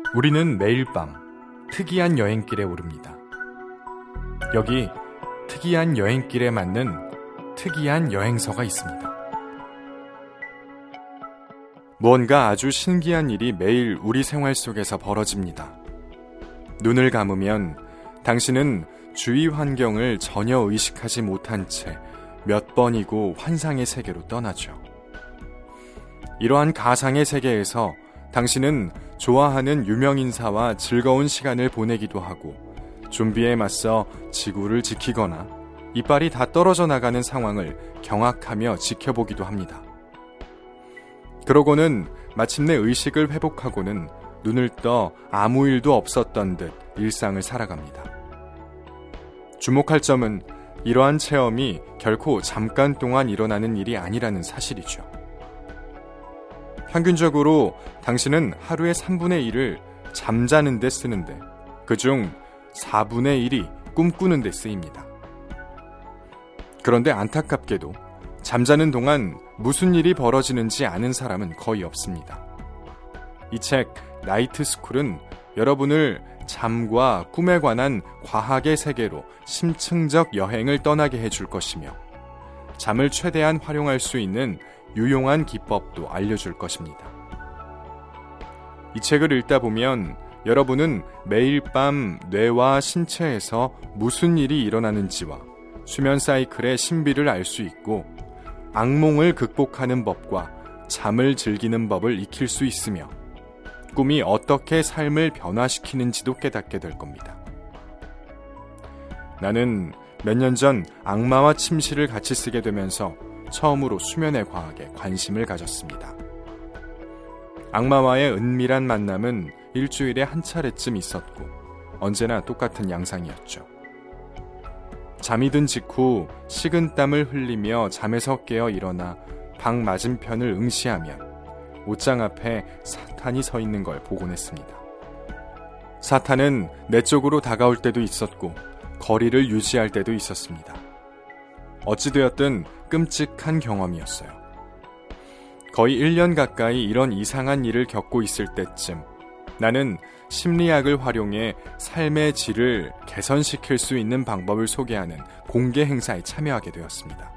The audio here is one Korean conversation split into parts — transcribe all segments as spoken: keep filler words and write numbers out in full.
우리는 매일 밤 특이한 여행길에 오릅니다. 여기 특이한 여행길에 맞는 특이한 여행서가 있습니다. 무언가 아주 신기한 일이 매일 우리 생활 속에서 벌어집니다. 눈을 감으면 당신은 주위 환경을 전혀 의식하지 못한 채 몇 번이고 환상의 세계로 떠나죠. 이러한 가상의 세계에서 당신은 좋아하는 유명인사와 즐거운 시간을 보내기도 하고 좀비에 맞서 지구를 지키거나 이빨이 다 떨어져 나가는 상황을 경악하며 지켜보기도 합니다. 그러고는 마침내 의식을 회복하고는 눈을 떠 아무 일도 없었던 듯 일상을 살아갑니다. 주목할 점은 이러한 체험이 결코 잠깐 동안 일어나는 일이 아니라는 사실이죠. 평균적으로 당신은 하루의 삼분의 일을 잠자는 데 쓰는데 그중 사분의 일이 꿈꾸는 데 쓰입니다. 그런데 안타깝게도 잠자는 동안 무슨 일이 벌어지는지 아는 사람은 거의 없습니다. 이 책 나이트 스쿨은 여러분을 잠과 꿈에 관한 과학의 세계로 심층적 여행을 떠나게 해줄 것이며 잠을 최대한 활용할 수 있는 유용한 기법도 알려줄 것입니다. 이 책을 읽다 보면 여러분은 매일 밤 뇌와 신체에서 무슨 일이 일어나는지와 수면 사이클의 신비를 알 수 있고 악몽을 극복하는 법과 잠을 즐기는 법을 익힐 수 있으며 꿈이 어떻게 삶을 변화시키는지도 깨닫게 될 겁니다. 나는 몇 년 전 악마와 침실을 같이 쓰게 되면서 처음으로 수면의 과학에 관심을 가졌습니다. 악마와의 은밀한 만남은 일주일에 한 차례쯤 있었고 언제나 똑같은 양상이었죠. 잠이 든 직후 식은땀을 흘리며 잠에서 깨어 일어나 방 맞은편을 응시하면 옷장 앞에 사탄이 서 있는 걸 보곤 했습니다. 사탄은 내 쪽으로 다가올 때도 있었고 거리를 유지할 때도 있었습니다. 어찌되었든 끔찍한 경험이었어요. 거의 일 년 가까이 이런 이상한 일을 겪고 있을 때쯤 나는 심리학을 활용해 삶의 질을 개선시킬 수 있는 방법을 소개하는 공개 행사에 참여하게 되었습니다.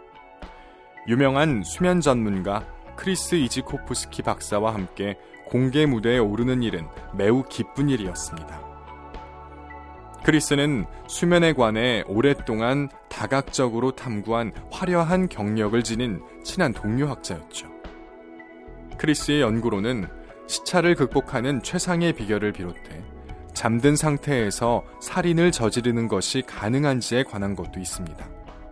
유명한 수면 전문가 크리스 이지코프스키 박사와 함께 공개 무대에 오르는 일은 매우 기쁜 일이었습니다. 크리스는 수면에 관해 오랫동안 다각적으로 탐구한 화려한 경력을 지닌 친한 동료학자였죠. 크리스의 연구로는 시차를 극복하는 최상의 비결을 비롯해 잠든 상태에서 살인을 저지르는 것이 가능한지에 관한 것도 있습니다.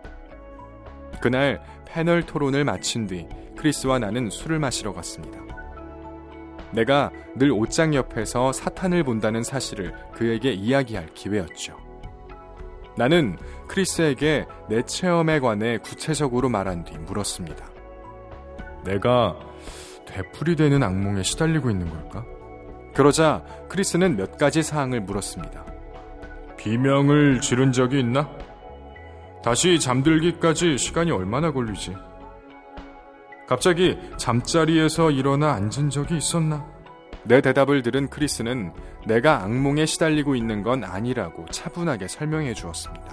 그날 패널 토론을 마친 뒤 크리스와 나는 술을 마시러 갔습니다. 내가 늘 옷장 옆에서 사탄을 본다는 사실을 그에게 이야기할 기회였죠. 나는 크리스에게 내 체험에 관해 구체적으로 말한 뒤 물었습니다. 내가 되풀이되는 악몽에 시달리고 있는 걸까? 그러자 크리스는 몇 가지 사항을 물었습니다. 비명을 지른 적이 있나? 다시 잠들기까지 시간이 얼마나 걸리지? 갑자기 잠자리에서 일어나 앉은 적이 있었나? 내 대답을 들은 크리스는 내가 악몽에 시달리고 있는 건 아니라고 차분하게 설명해 주었습니다.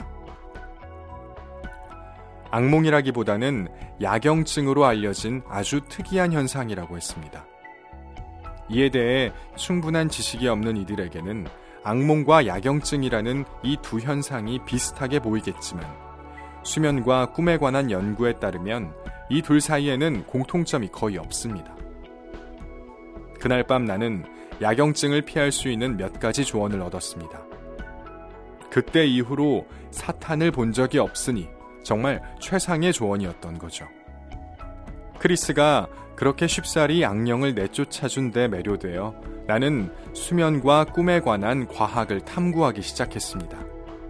악몽이라기보다는 야경증으로 알려진 아주 특이한 현상이라고 했습니다. 이에 대해 충분한 지식이 없는 이들에게는 악몽과 야경증이라는 이 두 현상이 비슷하게 보이겠지만 수면과 꿈에 관한 연구에 따르면 이 둘 사이에는 공통점이 거의 없습니다. 그날 밤 나는 야경증을 피할 수 있는 몇 가지 조언을 얻었습니다. 그때 이후로 사탄을 본 적이 없으니 정말 최상의 조언이었던 거죠. 크리스가 그렇게 쉽사리 악령을 내쫓아준 데 매료되어 나는 수면과 꿈에 관한 과학을 탐구하기 시작했습니다.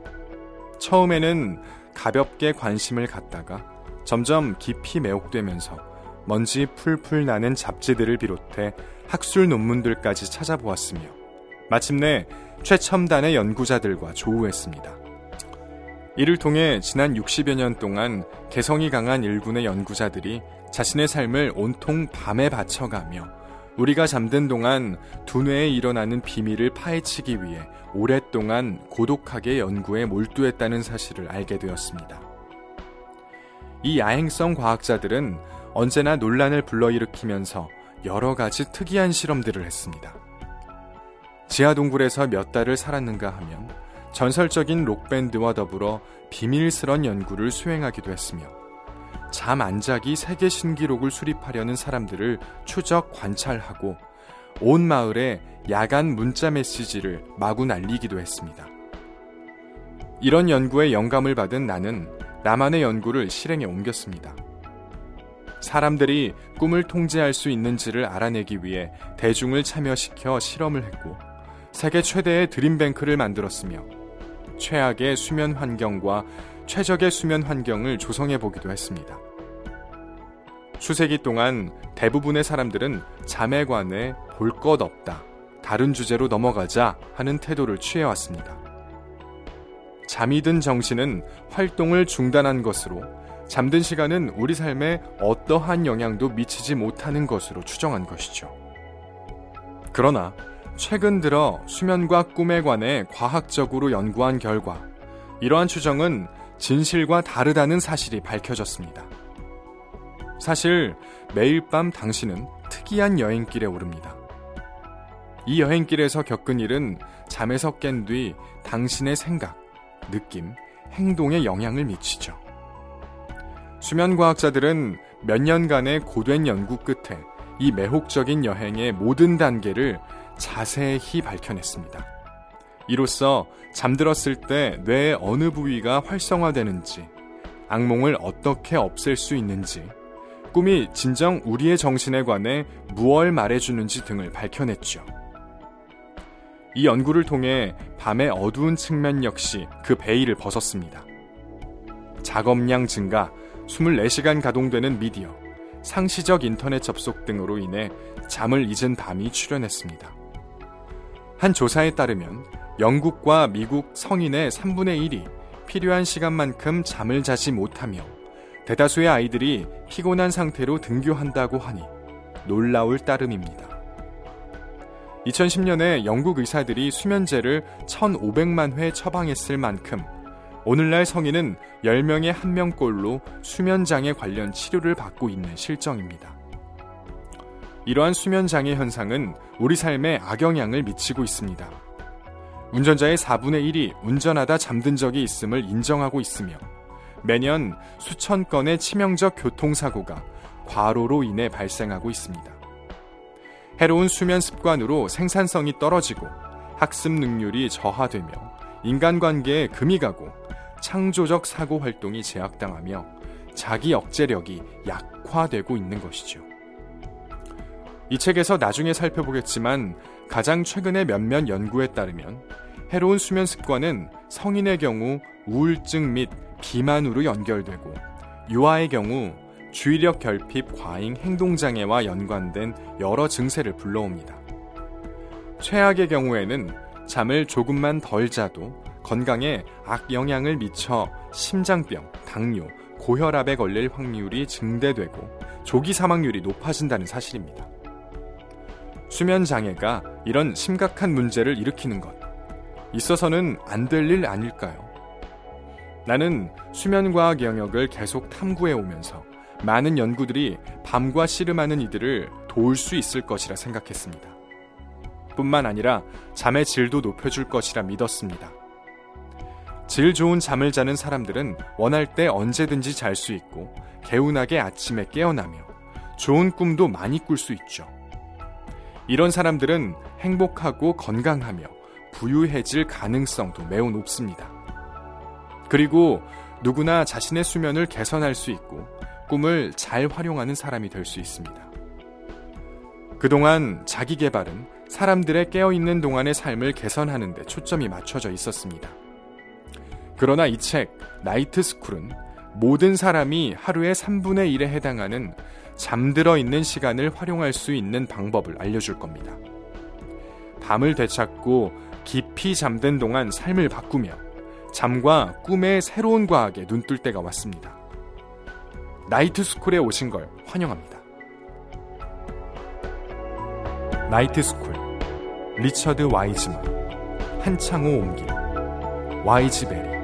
처음에는 가볍게 관심을 갖다가 점점 깊이 매혹되면서 먼지 풀풀 나는 잡지들을 비롯해 학술 논문들까지 찾아보았으며 마침내 최첨단의 연구자들과 조우했습니다. 이를 통해 지난 육십여 년 동안 개성이 강한 일군의 연구자들이 자신의 삶을 온통 밤에 바쳐가며 우리가 잠든 동안 두뇌에 일어나는 비밀을 파헤치기 위해 오랫동안 고독하게 연구에 몰두했다는 사실을 알게 되었습니다. 이 야행성 과학자들은 언제나 논란을 불러일으키면서 여러 가지 특이한 실험들을 했습니다. 지하동굴에서 몇 달을 살았는가 하면 전설적인 록밴드와 더불어 비밀스런 연구를 수행하기도 했으며 잠 안 자기 세계 신기록을 수립하려는 사람들을 추적 관찰하고 온 마을에 야간 문자 메시지를 마구 날리기도 했습니다. 이런 연구에 영감을 받은 나는 나만의 연구를 실행에 옮겼습니다. 사람들이 꿈을 통제할 수 있는지를 알아내기 위해 대중을 참여시켜 실험을 했고 세계 최대의 드림뱅크를 만들었으며 최악의 수면 환경과 최적의 수면 환경을 조성해 보기도 했습니다. 수세기 동안 대부분의 사람들은 잠에 관해 볼 것 없다, 다른 주제로 넘어가자 하는 태도를 취해왔습니다. 잠이 든 정신은 활동을 중단한 것으로 잠든 시간은 우리 삶에 어떠한 영향도 미치지 못하는 것으로 추정한 것이죠. 그러나 최근 들어 수면과 꿈에 관해 과학적으로 연구한 결과 이러한 추정은 진실과 다르다는 사실이 밝혀졌습니다. 사실 매일 밤 당신은 특이한 여행길에 오릅니다. 이 여행길에서 겪은 일은 잠에서 깬 뒤 당신의 생각, 느낌, 행동에 영향을 미치죠. 수면과학자들은 몇 년간의 고된 연구 끝에 이 매혹적인 여행의 모든 단계를 자세히 밝혀냈습니다. 이로써 잠들었을 때 뇌의 어느 부위가 활성화되는지, 악몽을 어떻게 없앨 수 있는지, 꿈이 진정 우리의 정신에 관해 무엇을 말해주는지 등을 밝혀냈죠. 이 연구를 통해 밤의 어두운 측면 역시 그 베일을 벗었습니다. 작업량 증가, 이십사 시간 가동되는 미디어, 상시적 인터넷 접속 등으로 인해 잠을 잊은 밤이 출현했습니다. 한 조사에 따르면 영국과 미국 성인의 삼분의 일이 필요한 시간만큼 잠을 자지 못하며 대다수의 아이들이 피곤한 상태로 등교한다고 하니 놀라울 따름입니다. 이천십 년에 영국 의사들이 수면제를 천오백만 회 처방했을 만큼 오늘날 성인은 열 명에 한 명꼴로 수면장애 관련 치료를 받고 있는 실정입니다. 이러한 수면장애 현상은 우리 삶에 악영향을 미치고 있습니다. 운전자의 사분의 일이 운전하다 잠든 적이 있음을 인정하고 있으며 매년 수천 건의 치명적 교통사고가 과로로 인해 발생하고 있습니다. 해로운 수면 습관으로 생산성이 떨어지고 학습 능률이 저하되며 인간관계에 금이 가고 창조적 사고 활동이 제약당하며 자기 억제력이 약화되고 있는 것이죠. 이 책에서 나중에 살펴보겠지만 가장 최근의 몇몇 연구에 따르면 해로운 수면 습관은 성인의 경우 우울증 및 비만으로 연결되고 유아의 경우 주의력 결핍 과잉 행동장애와 연관된 여러 증세를 불러옵니다. 최악의 경우에는 잠을 조금만 덜 자도 건강에 악영향을 미쳐 심장병, 당뇨, 고혈압에 걸릴 확률이 증대되고 조기 사망률이 높아진다는 사실입니다. 수면 장애가 이런 심각한 문제를 일으키는 것, 있어서는 안 될 일 아닐까요? 나는 수면과학 영역을 계속 탐구해 오면서 많은 연구들이 밤과 씨름하는 이들을 도울 수 있을 것이라 생각했습니다. 뿐만 아니라 잠의 질도 높여줄 것이라 믿었습니다. 질 좋은 잠을 자는 사람들은 원할 때 언제든지 잘 수 있고 개운하게 아침에 깨어나며 좋은 꿈도 많이 꿀 수 있죠. 이런 사람들은 행복하고 건강하며 부유해질 가능성도 매우 높습니다. 그리고 누구나 자신의 수면을 개선할 수 있고 꿈을 잘 활용하는 사람이 될 수 있습니다. 그동안 자기 개발은 사람들의 깨어있는 동안의 삶을 개선하는 데 초점이 맞춰져 있었습니다. 그러나 이 책 나이트 스쿨은 모든 사람이 하루의 삼분의 일에 해당하는 잠들어 있는 시간을 활용할 수 있는 방법을 알려줄 겁니다. 밤을 되찾고 깊이 잠든 동안 삶을 바꾸며 잠과 꿈의 새로운 과학에 눈뜰 때가 왔습니다. 나이트 스쿨에 오신 걸 환영합니다. 나이트스쿨, 리처드 와이즈만, 한창호 옮길, 와이즈베리.